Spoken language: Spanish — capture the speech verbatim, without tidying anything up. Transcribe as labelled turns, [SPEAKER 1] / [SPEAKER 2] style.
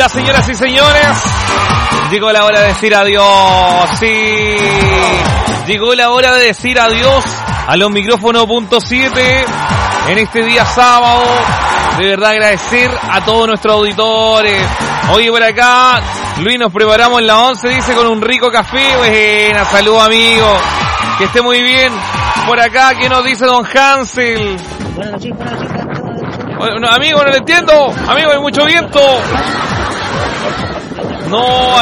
[SPEAKER 1] hora, señoras y señores. Llegó la hora de decir adiós. Sí. Llegó la hora de decir adiós a los micrófonos punto siete en este día sábado. De verdad agradecer a todos nuestros auditores. Oye, por acá, Luis, nos preparamos en la once, dice, con un rico café. Buena, salud, amigo. Que esté muy bien. Por acá, ¿qué nos dice don Hansel?
[SPEAKER 2] Buenas noches, buenas noches.
[SPEAKER 1] Bueno, amigo, no le entiendo. Amigo, hay mucho viento. No,